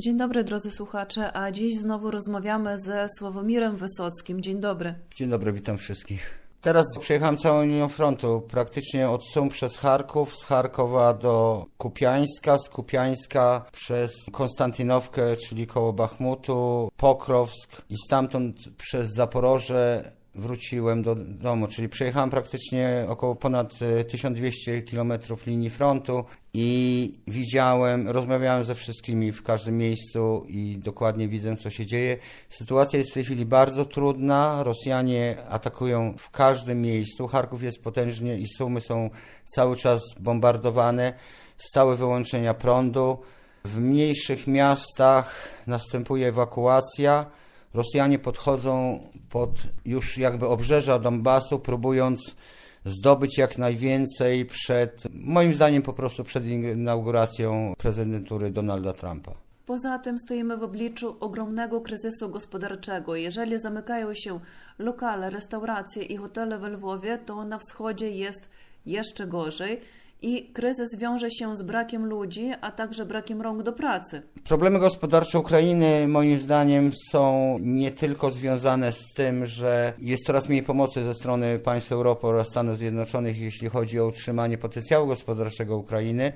Dzień dobry, drodzy słuchacze, a dziś znowu rozmawiamy ze Sławomirem Wysockim. Dzień dobry. Dzień dobry, witam wszystkich. Teraz przejechałem całą linią frontu, praktycznie od Sum przez Charków, z Charkowa do Kupiańska, z Kupiańska przez Konstantynówkę, czyli koło Bachmutu, Pokrowsk i stamtąd przez Zaporoże wróciłem do domu, czyli przejechałem praktycznie około ponad 1200 km linii frontu i rozmawiałem ze wszystkimi w każdym miejscu i dokładnie widzę, co się dzieje. Sytuacja jest w tej chwili bardzo trudna, Rosjanie atakują w każdym miejscu, Charków jest potężnie i Sumy są cały czas bombardowane, stałe wyłączenia prądu. W mniejszych miastach następuje ewakuacja. Rosjanie podchodzą pod już jakby obrzeża Donbasu, próbując zdobyć jak najwięcej moim zdaniem po prostu przed inauguracją prezydentury Donalda Trumpa. Poza tym stoimy w obliczu ogromnego kryzysu gospodarczego. Jeżeli zamykają się lokale, restauracje i hotele we Lwowie, to na wschodzie jest jeszcze gorzej. I kryzys wiąże się z brakiem ludzi, a także brakiem rąk do pracy. Problemy gospodarcze Ukrainy moim zdaniem są nie tylko związane z tym, że jest coraz mniej pomocy ze strony państw Europy oraz Stanów Zjednoczonych, jeśli chodzi o utrzymanie potencjału gospodarczego Ukrainy.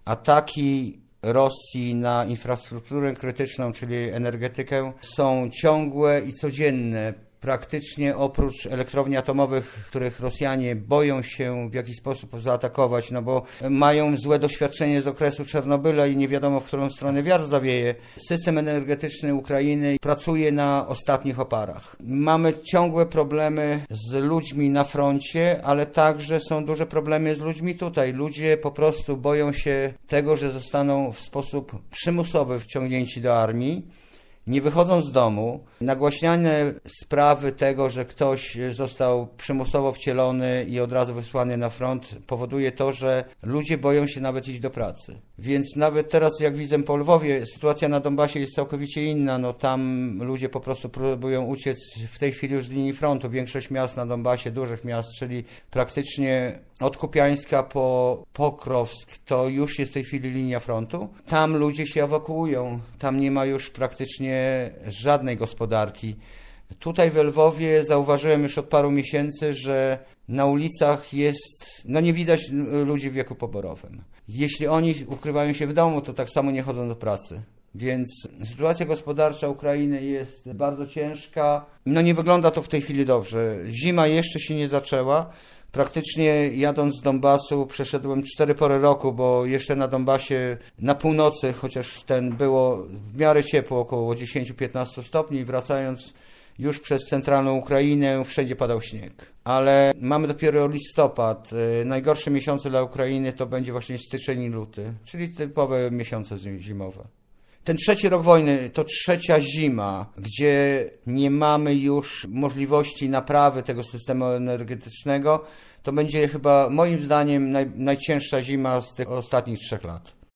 Ataki Rosji na infrastrukturę krytyczną, czyli energetykę, są ciągłe i codzienne. Praktycznie oprócz elektrowni atomowych, których Rosjanie boją się w jakiś sposób zaatakować, no bo mają złe doświadczenie z okresu Czarnobyla i nie wiadomo, w którą stronę wiatr zawieje, system energetyczny Ukrainy pracuje na ostatnich oparach. Mamy ciągłe problemy z ludźmi na froncie, ale także są duże problemy z ludźmi tutaj. Ludzie po prostu boją się tego, że zostaną w sposób przymusowy wciągnięci do armii. Nie wychodzą z domu, nagłaśniane sprawy tego, że ktoś został przymusowo wcielony i od razu wysłany na front, powoduje to, że ludzie boją się nawet iść do pracy. Więc nawet teraz, jak widzę po Lwowie, sytuacja na Donbasie jest całkowicie inna. No tam ludzie po prostu próbują uciec w tej chwili już z linii frontu. Większość miast na Donbasie, dużych miast, czyli praktycznie od Kupiańska po Pokrowsk, to już jest w tej chwili linia frontu. Tam ludzie się ewakuują. Tam nie ma już praktycznie żadnej gospodarki. Tutaj w Lwowie zauważyłem już od paru miesięcy, że na ulicach nie widać ludzi w wieku poborowym. Jeśli oni ukrywają się w domu, to tak samo nie chodzą do pracy. Więc sytuacja gospodarcza Ukrainy jest bardzo ciężka. Nie wygląda to w tej chwili dobrze. Zima jeszcze się nie zaczęła. Praktycznie jadąc z Donbasu przeszedłem 4 pory roku, bo jeszcze na Donbasie na północy, chociaż było w miarę ciepło, około 10-15 stopni, wracając już przez centralną Ukrainę, wszędzie padał śnieg. Ale mamy dopiero listopad. Najgorsze miesiące dla Ukrainy to będzie właśnie styczeń i luty, czyli typowe miesiące zimowe. Ten trzeci rok wojny to trzecia zima, gdzie nie mamy już możliwości naprawy tego systemu energetycznego. To będzie chyba moim zdaniem najcięższa zima z tych ostatnich 3 lat.